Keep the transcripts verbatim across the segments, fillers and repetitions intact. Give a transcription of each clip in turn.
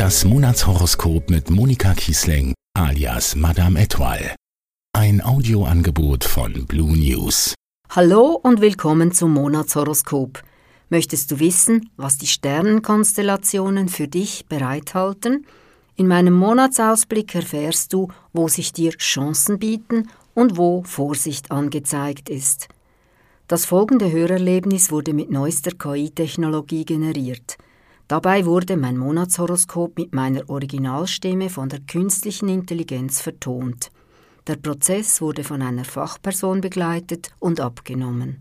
Das Monatshoroskop mit Monika Kiesling alias Madame Etoile. Ein Audioangebot von Blue News. Hallo und willkommen zum Monatshoroskop. Möchtest du wissen, was die Sternenkonstellationen für dich bereithalten? In meinem Monatsausblick erfährst du, wo sich dir Chancen bieten und wo Vorsicht angezeigt ist. Das folgende Hörerlebnis wurde mit neuester K I-Technologie generiert. Dabei wurde mein Monatshoroskop mit meiner Originalstimme von der künstlichen Intelligenz vertont. Der Prozess wurde von einer Fachperson begleitet und abgenommen.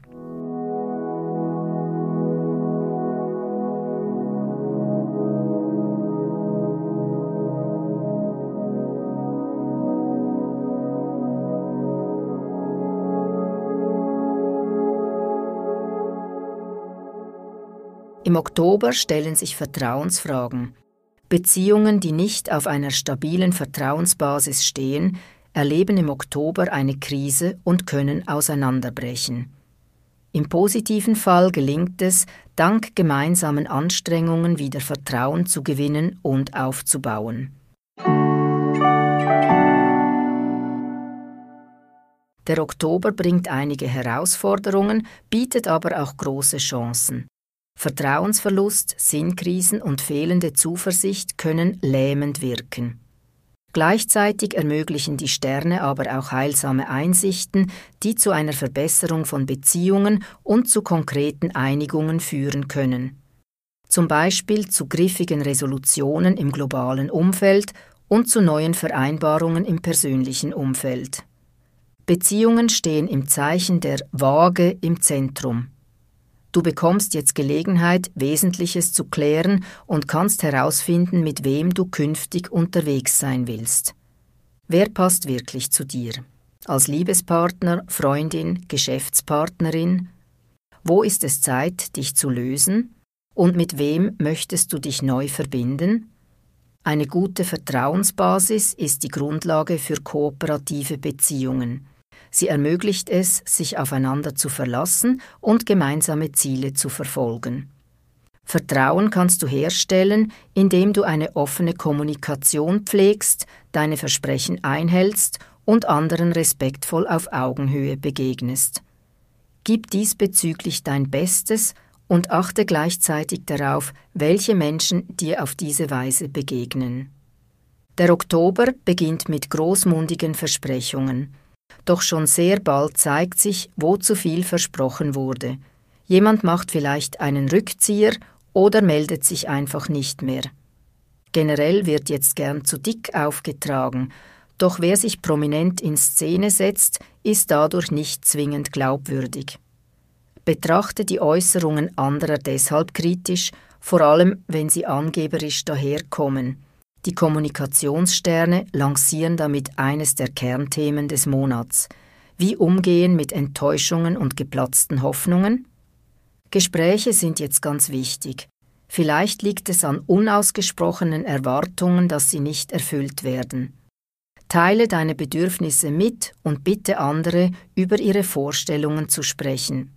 Im Oktober stellen sich Vertrauensfragen. Beziehungen, die nicht auf einer stabilen Vertrauensbasis stehen, erleben im Oktober eine Krise und können auseinanderbrechen. Im positiven Fall gelingt es, dank gemeinsamen Anstrengungen wieder Vertrauen zu gewinnen und aufzubauen. Der Oktober bringt einige Herausforderungen, bietet aber auch große Chancen. Vertrauensverlust, Sinnkrisen und fehlende Zuversicht können lähmend wirken. Gleichzeitig ermöglichen die Sterne aber auch heilsame Einsichten, die zu einer Verbesserung von Beziehungen und zu konkreten Einigungen führen können. Zum Beispiel zu griffigen Resolutionen im globalen Umfeld und zu neuen Vereinbarungen im persönlichen Umfeld. Beziehungen stehen im Zeichen der Waage im Zentrum. Du bekommst jetzt Gelegenheit, Wesentliches zu klären und kannst herausfinden, mit wem du künftig unterwegs sein willst. Wer passt wirklich zu dir? Als Liebespartner, Freundin, Geschäftspartnerin? Wo ist es Zeit, dich zu lösen? Und mit wem möchtest du dich neu verbinden? Eine gute Vertrauensbasis ist die Grundlage für kooperative Beziehungen. Sie ermöglicht es, sich aufeinander zu verlassen und gemeinsame Ziele zu verfolgen. Vertrauen kannst du herstellen, indem du eine offene Kommunikation pflegst, deine Versprechen einhältst und anderen respektvoll auf Augenhöhe begegnest. Gib diesbezüglich dein Bestes und achte gleichzeitig darauf, welche Menschen dir auf diese Weise begegnen. Der Oktober beginnt mit großmundigen Versprechungen. Doch schon sehr bald zeigt sich, wo zu viel versprochen wurde. Jemand macht vielleicht einen Rückzieher oder meldet sich einfach nicht mehr. Generell wird jetzt gern zu dick aufgetragen, doch wer sich prominent in Szene setzt, ist dadurch nicht zwingend glaubwürdig. Betrachte die Äußerungen anderer deshalb kritisch, vor allem wenn sie angeberisch daherkommen. Die Kommunikationssterne lancieren damit eines der Kernthemen des Monats. Wie umgehen mit Enttäuschungen und geplatzten Hoffnungen? Gespräche sind jetzt ganz wichtig. Vielleicht liegt es an unausgesprochenen Erwartungen, dass sie nicht erfüllt werden. Teile deine Bedürfnisse mit und bitte andere, über ihre Vorstellungen zu sprechen.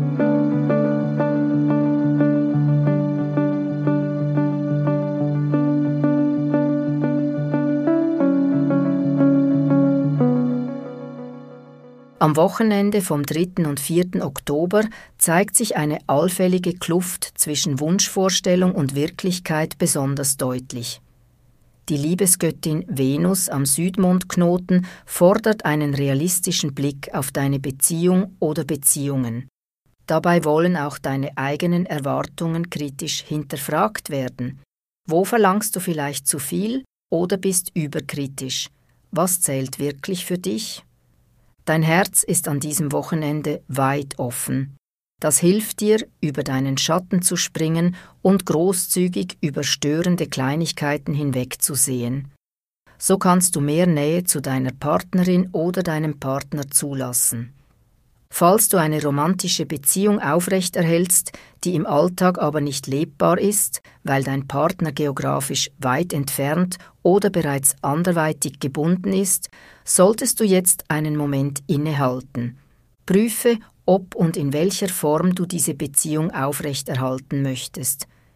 Am Wochenende vom dritten und vierten Oktober zeigt sich eine allfällige Kluft zwischen Wunschvorstellung und Wirklichkeit besonders deutlich. Die Liebesgöttin Venus am Südmondknoten fordert einen realistischen Blick auf deine Beziehung oder Beziehungen. Dabei wollen auch deine eigenen Erwartungen kritisch hinterfragt werden. Wo verlangst du vielleicht zu viel oder bist überkritisch? Was zählt wirklich für dich? Dein Herz ist an diesem Wochenende weit offen. Das hilft dir, über deinen Schatten zu springen und großzügig über störende Kleinigkeiten hinwegzusehen. So kannst du mehr Nähe zu deiner Partnerin oder deinem Partner zulassen. Falls du eine romantische Beziehung aufrechterhältst, die im Alltag aber nicht lebbar ist, weil dein Partner geografisch weit entfernt oder bereits anderweitig gebunden ist, solltest du jetzt einen Moment innehalten. Prüfe, ob und in welcher Form du diese Beziehung aufrechterhalten möchtest.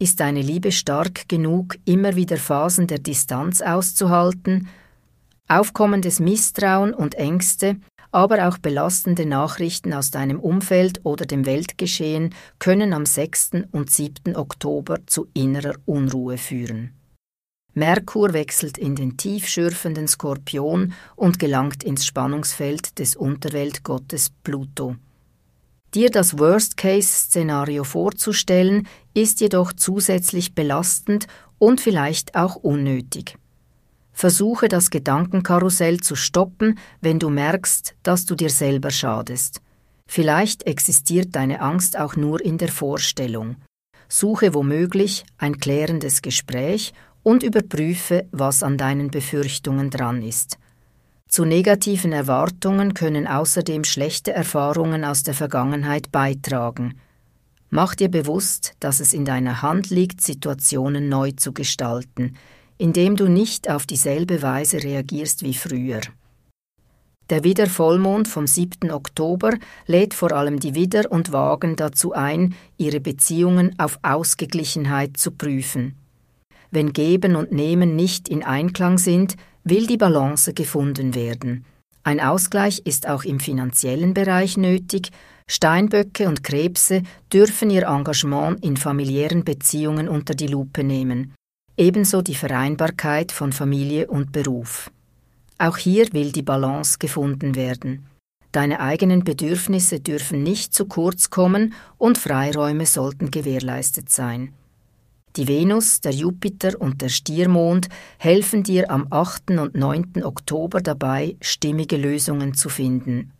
Ist deine Liebe stark genug, immer wieder Phasen der Distanz auszuhalten? Aufkommendes Misstrauen und Ängste, aber auch belastende Nachrichten aus deinem Umfeld oder dem Weltgeschehen können am sechsten und siebten Oktober zu innerer Unruhe führen. Merkur wechselt in den tief schürfenden Skorpion und gelangt ins Spannungsfeld des Unterweltgottes Pluto. Dir das Worst-Case-Szenario vorzustellen, ist jedoch zusätzlich belastend und vielleicht auch unnötig. Versuche das Gedankenkarussell zu stoppen, wenn du merkst, dass du dir selber schadest. Vielleicht existiert deine Angst auch nur in der Vorstellung. Suche womöglich ein klärendes Gespräch und überprüfe, was an deinen Befürchtungen dran ist. Zu negativen Erwartungen können außerdem schlechte Erfahrungen aus der Vergangenheit beitragen. Mach dir bewusst, dass es in deiner Hand liegt, Situationen neu zu gestalten, indem du nicht auf dieselbe Weise reagierst wie früher. Der Widdervollmond vom siebten Oktober lädt vor allem die Widder und Wagen dazu ein, ihre Beziehungen auf Ausgeglichenheit zu prüfen. Wenn Geben und Nehmen nicht in Einklang sind, will die Balance gefunden werden. Ein Ausgleich ist auch im finanziellen Bereich nötig. Steinböcke und Krebse dürfen ihr Engagement in familiären Beziehungen unter die Lupe nehmen. Ebenso die Vereinbarkeit von Familie und Beruf. Auch hier will die Balance gefunden werden. Deine eigenen Bedürfnisse dürfen nicht zu kurz kommen und Freiräume sollten gewährleistet sein. Die Venus, der Jupiter und der Stiermond helfen dir am achten und neunten Oktober dabei, stimmige Lösungen zu finden.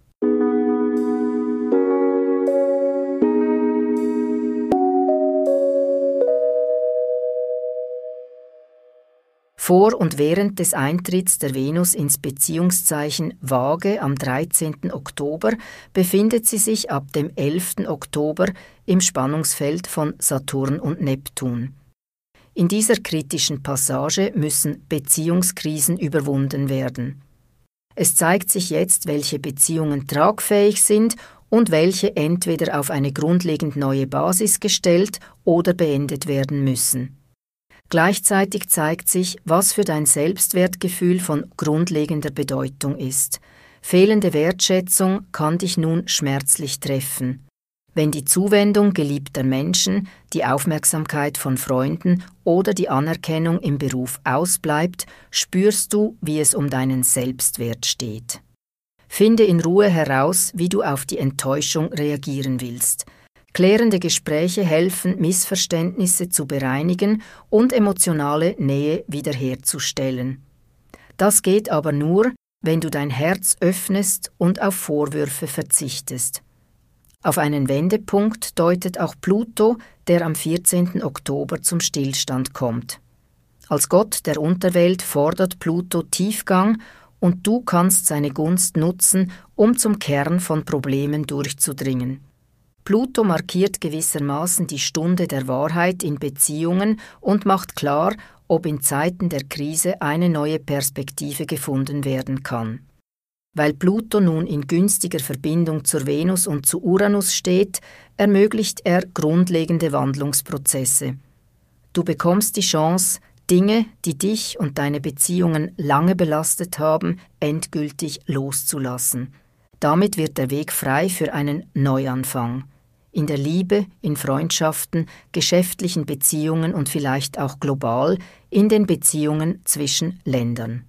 Vor und während des Eintritts der Venus ins Beziehungszeichen Waage am dreizehnten Oktober befindet sie sich ab dem elften Oktober im Spannungsfeld von Saturn und Neptun. In dieser kritischen Passage müssen Beziehungskrisen überwunden werden. Es zeigt sich jetzt, welche Beziehungen tragfähig sind und welche entweder auf eine grundlegend neue Basis gestellt oder beendet werden müssen. Gleichzeitig zeigt sich, was für dein Selbstwertgefühl von grundlegender Bedeutung ist. Fehlende Wertschätzung kann dich nun schmerzlich treffen. Wenn die Zuwendung geliebter Menschen, die Aufmerksamkeit von Freunden oder die Anerkennung im Beruf ausbleibt, spürst du, wie es um deinen Selbstwert steht. Finde in Ruhe heraus, wie du auf die Enttäuschung reagieren willst. Klärende Gespräche helfen, Missverständnisse zu bereinigen und emotionale Nähe wiederherzustellen. Das geht aber nur, wenn du dein Herz öffnest und auf Vorwürfe verzichtest. Auf einen Wendepunkt deutet auch Pluto, der am vierzehnten Oktober zum Stillstand kommt. Als Gott der Unterwelt fordert Pluto Tiefgang und du kannst seine Gunst nutzen, um zum Kern von Problemen durchzudringen. Pluto markiert gewissermaßen die Stunde der Wahrheit in Beziehungen und macht klar, ob in Zeiten der Krise eine neue Perspektive gefunden werden kann. Weil Pluto nun in günstiger Verbindung zur Venus und zu Uranus steht, ermöglicht er grundlegende Wandlungsprozesse. Du bekommst die Chance, Dinge, die dich und deine Beziehungen lange belastet haben, endgültig loszulassen. Damit wird der Weg frei für einen Neuanfang. In der Liebe, in Freundschaften, geschäftlichen Beziehungen und vielleicht auch global, in den Beziehungen zwischen Ländern.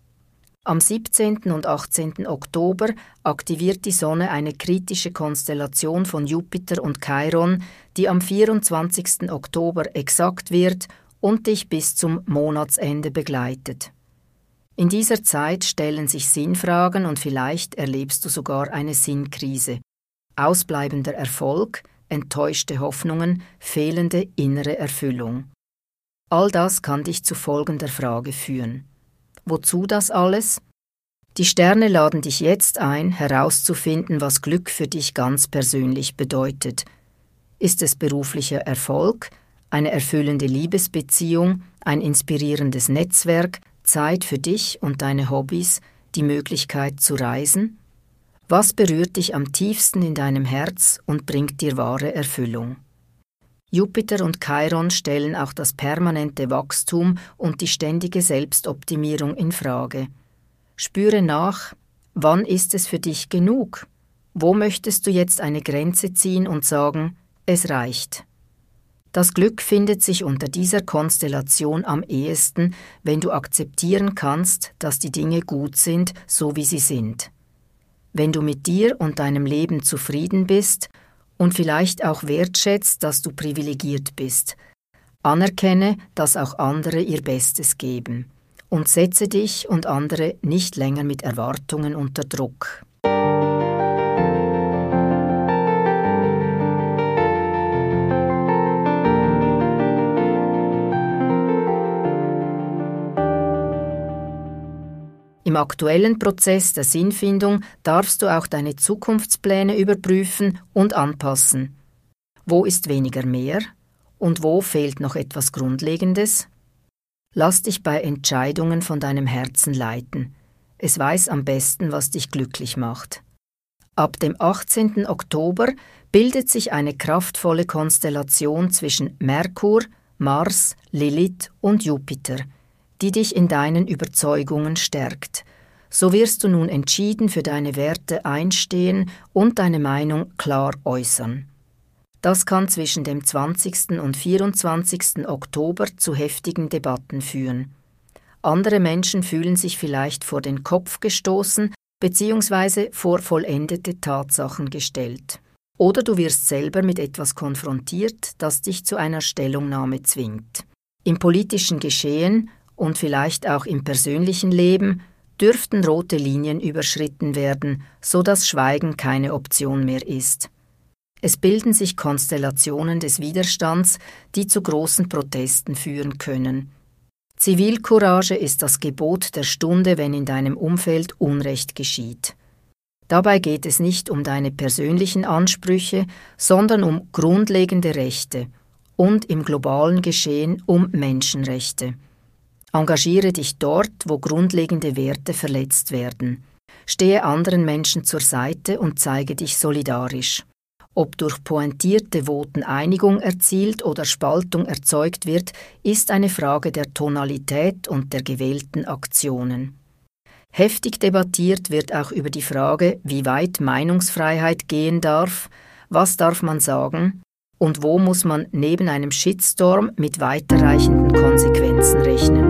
Am siebzehnten und achtzehnten Oktober aktiviert die Sonne eine kritische Konstellation von Jupiter und Chiron, die am vierundzwanzigsten Oktober exakt wird und dich bis zum Monatsende begleitet. In dieser Zeit stellen sich Sinnfragen und vielleicht erlebst du sogar eine Sinnkrise. Ausbleibender Erfolg, enttäuschte Hoffnungen, fehlende innere Erfüllung. All das kann dich zu folgender Frage führen. Wozu das alles? Die Sterne laden dich jetzt ein, herauszufinden, was Glück für dich ganz persönlich bedeutet. Ist es beruflicher Erfolg, eine erfüllende Liebesbeziehung, ein inspirierendes Netzwerk, Zeit für dich und deine Hobbys, die Möglichkeit zu reisen? Was berührt dich am tiefsten in deinem Herz und bringt dir wahre Erfüllung? Jupiter und Chiron stellen auch das permanente Wachstum und die ständige Selbstoptimierung in Frage. Spüre nach, wann ist es für dich genug? Wo möchtest du jetzt eine Grenze ziehen und sagen, es reicht? Das Glück findet sich unter dieser Konstellation am ehesten, wenn du akzeptieren kannst, dass die Dinge gut sind, so wie sie sind. Wenn du mit dir und deinem Leben zufrieden bist und vielleicht auch wertschätzt, dass du privilegiert bist, anerkenne, dass auch andere ihr Bestes geben und setze dich und andere nicht länger mit Erwartungen unter Druck. Im aktuellen Prozess der Sinnfindung darfst du auch deine Zukunftspläne überprüfen und anpassen. Wo ist weniger mehr und wo fehlt noch etwas Grundlegendes? Lass dich bei Entscheidungen von deinem Herzen leiten. Es weiß am besten, was dich glücklich macht. Ab dem achtzehnten Oktober bildet sich eine kraftvolle Konstellation zwischen Merkur, Mars, Lilith und Jupiter, die dich in deinen Überzeugungen stärkt. So wirst du nun entschieden für deine Werte einstehen und deine Meinung klar äußern. Das kann zwischen dem zwanzigsten und vierundzwanzigsten Oktober zu heftigen Debatten führen. Andere Menschen fühlen sich vielleicht vor den Kopf gestoßen bzw. vor vollendete Tatsachen gestellt. Oder du wirst selber mit etwas konfrontiert, das dich zu einer Stellungnahme zwingt. Im politischen Geschehen und vielleicht auch im persönlichen Leben dürften rote Linien überschritten werden, so dass Schweigen keine Option mehr ist. Es bilden sich Konstellationen des Widerstands, die zu großen Protesten führen können. Zivilcourage ist das Gebot der Stunde, wenn in deinem Umfeld Unrecht geschieht. Dabei geht es nicht um deine persönlichen Ansprüche, sondern um grundlegende Rechte und im globalen Geschehen um Menschenrechte. Engagiere dich dort, wo grundlegende Werte verletzt werden. Stehe anderen Menschen zur Seite und zeige dich solidarisch. Ob durch pointierte Voten Einigung erzielt oder Spaltung erzeugt wird, ist eine Frage der Tonalität und der gewählten Aktionen. Heftig debattiert wird auch über die Frage, wie weit Meinungsfreiheit gehen darf, was darf man sagen und wo muss man neben einem Shitstorm mit weiterreichenden Konsequenzen rechnen.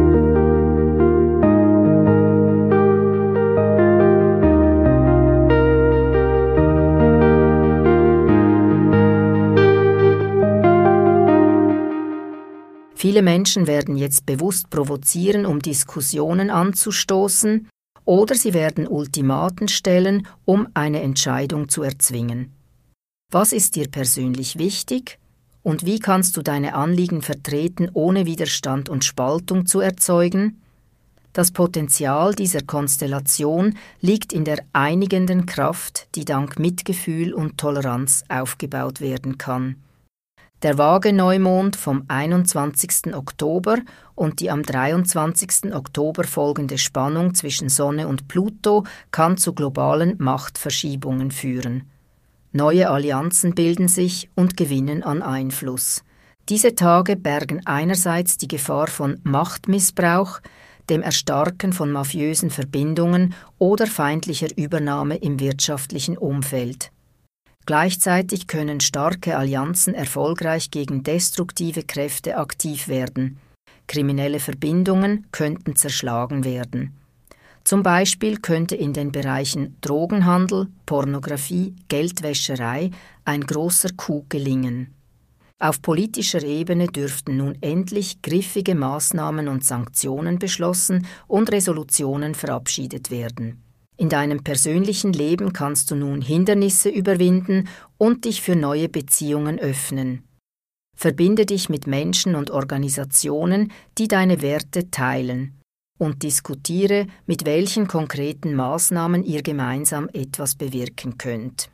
Viele Menschen werden jetzt bewusst provozieren, um Diskussionen anzustoßen, oder sie werden Ultimaten stellen, um eine Entscheidung zu erzwingen. Was ist dir persönlich wichtig und wie kannst du deine Anliegen vertreten, ohne Widerstand und Spaltung zu erzeugen? Das Potenzial dieser Konstellation liegt in der einigenden Kraft, die dank Mitgefühl und Toleranz aufgebaut werden kann. Der Waage-Neumond vom einundzwanzigsten Oktober und die am dreiundzwanzigsten Oktober folgende Spannung zwischen Sonne und Pluto kann zu globalen Machtverschiebungen führen. Neue Allianzen bilden sich und gewinnen an Einfluss. Diese Tage bergen einerseits die Gefahr von Machtmissbrauch, dem Erstarken von mafiösen Verbindungen oder feindlicher Übernahme im wirtschaftlichen Umfeld. Gleichzeitig können starke Allianzen erfolgreich gegen destruktive Kräfte aktiv werden. Kriminelle Verbindungen könnten zerschlagen werden. Zum Beispiel könnte in den Bereichen Drogenhandel, Pornografie, Geldwäscherei ein großer Coup gelingen. Auf politischer Ebene dürften nun endlich griffige Maßnahmen und Sanktionen beschlossen und Resolutionen verabschiedet werden. In deinem persönlichen Leben kannst du nun Hindernisse überwinden und dich für neue Beziehungen öffnen. Verbinde dich mit Menschen und Organisationen, die deine Werte teilen, und diskutiere, mit welchen konkreten Maßnahmen ihr gemeinsam etwas bewirken könnt.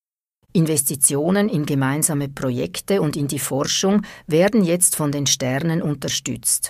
Investitionen in gemeinsame Projekte und in die Forschung werden jetzt von den Sternen unterstützt.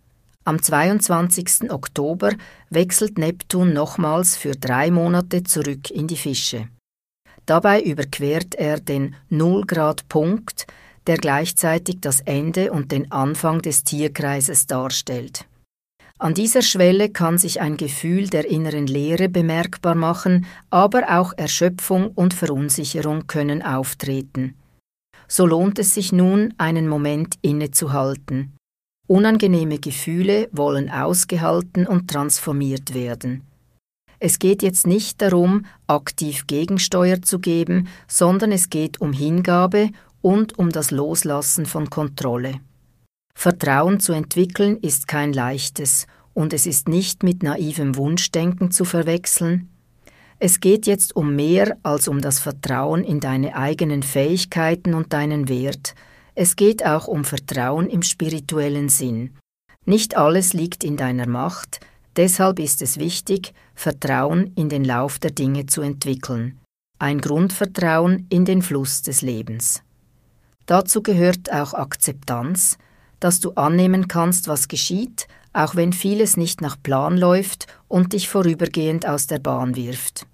Am zweiundzwanzigsten Oktober wechselt Neptun nochmals für drei Monate zurück in die Fische. Dabei überquert er den Null-Grad-Punkt, der gleichzeitig das Ende und den Anfang des Tierkreises darstellt. An dieser Schwelle kann sich ein Gefühl der inneren Leere bemerkbar machen, aber auch Erschöpfung und Verunsicherung können auftreten. So lohnt es sich nun, einen Moment innezuhalten. Unangenehme Gefühle wollen ausgehalten und transformiert werden. Es geht jetzt nicht darum, aktiv Gegensteuer zu geben, sondern es geht um Hingabe und um das Loslassen von Kontrolle. Vertrauen zu entwickeln ist kein leichtes und es ist nicht mit naivem Wunschdenken zu verwechseln. Es geht jetzt um mehr als um das Vertrauen in deine eigenen Fähigkeiten und deinen Wert. Es geht auch um Vertrauen im spirituellen Sinn. Nicht alles liegt in deiner Macht, deshalb ist es wichtig, Vertrauen in den Lauf der Dinge zu entwickeln. Ein Grundvertrauen in den Fluss des Lebens. Dazu gehört auch Akzeptanz, dass du annehmen kannst, was geschieht, auch wenn vieles nicht nach Plan läuft und dich vorübergehend aus der Bahn wirft.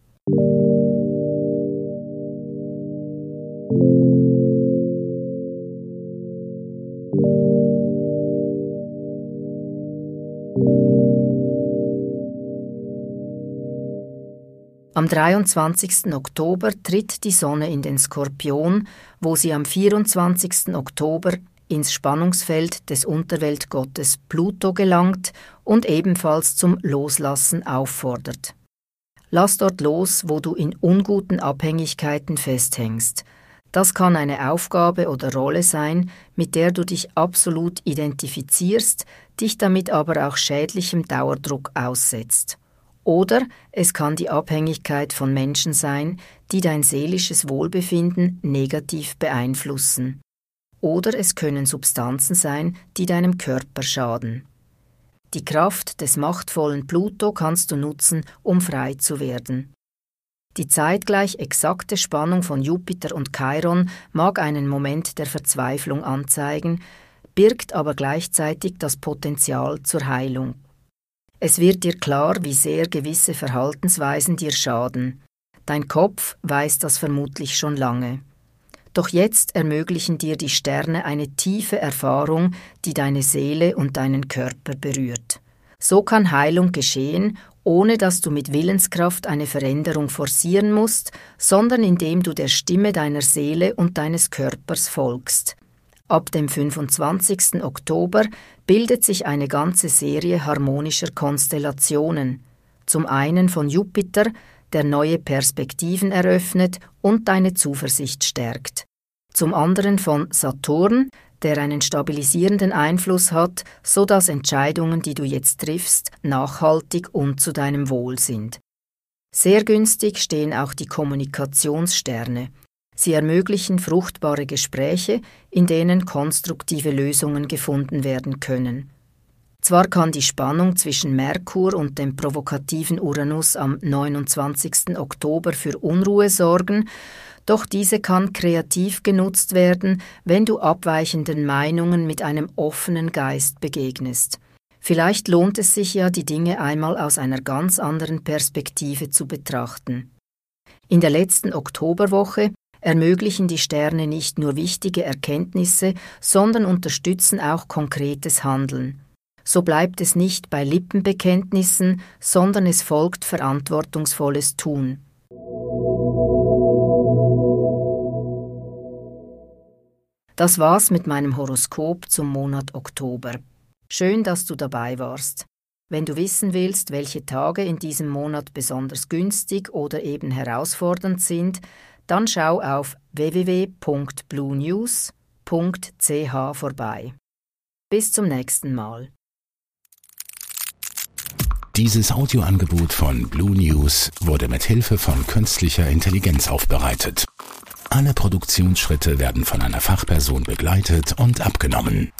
Am dreiundzwanzigsten Oktober tritt die Sonne in den Skorpion, wo sie am vierundzwanzigsten Oktober ins Spannungsfeld des Unterweltgottes Pluto gelangt und ebenfalls zum Loslassen auffordert. Lass dort los, wo du in unguten Abhängigkeiten festhängst. Das kann eine Aufgabe oder Rolle sein, mit der du dich absolut identifizierst, dich damit aber auch schädlichem Dauerdruck aussetzt. Oder es kann die Abhängigkeit von Menschen sein, die dein seelisches Wohlbefinden negativ beeinflussen. Oder es können Substanzen sein, die deinem Körper schaden. Die Kraft des machtvollen Pluto kannst du nutzen, um frei zu werden. Die zeitgleich exakte Spannung von Jupiter und Chiron mag einen Moment der Verzweiflung anzeigen, birgt aber gleichzeitig das Potenzial zur Heilung. Es wird dir klar, wie sehr gewisse Verhaltensweisen dir schaden. Dein Kopf weiß das vermutlich schon lange. Doch jetzt ermöglichen dir die Sterne eine tiefe Erfahrung, die deine Seele und deinen Körper berührt. So kann Heilung geschehen, ohne dass du mit Willenskraft eine Veränderung forcieren musst, sondern indem du der Stimme deiner Seele und deines Körpers folgst. Ab dem fünfundzwanzigsten Oktober bildet sich eine ganze Serie harmonischer Konstellationen. Zum einen von Jupiter, der neue Perspektiven eröffnet und deine Zuversicht stärkt. Zum anderen von Saturn, der einen stabilisierenden Einfluss hat, sodass Entscheidungen, die du jetzt triffst, nachhaltig und zu deinem Wohl sind. Sehr günstig stehen auch die Kommunikationssterne. Sie ermöglichen fruchtbare Gespräche, in denen konstruktive Lösungen gefunden werden können. Zwar kann die Spannung zwischen Merkur und dem provokativen Uranus am neunundzwanzigsten Oktober für Unruhe sorgen, doch diese kann kreativ genutzt werden, wenn du abweichenden Meinungen mit einem offenen Geist begegnest. Vielleicht lohnt es sich ja, die Dinge einmal aus einer ganz anderen Perspektive zu betrachten. In der letzten Oktoberwoche ermöglichen die Sterne nicht nur wichtige Erkenntnisse, sondern unterstützen auch konkretes Handeln. So bleibt es nicht bei Lippenbekenntnissen, sondern es folgt verantwortungsvolles Tun. Das war's mit meinem Horoskop zum Monat Oktober. Schön, dass du dabei warst. Wenn du wissen willst, welche Tage in diesem Monat besonders günstig oder eben herausfordernd sind, dann schau auf w w w punkt blue news punkt c h vorbei. Bis zum nächsten Mal. Dieses Audioangebot von Blue News wurde mit Hilfe von künstlicher Intelligenz aufbereitet. Alle Produktionsschritte werden von einer Fachperson begleitet und abgenommen.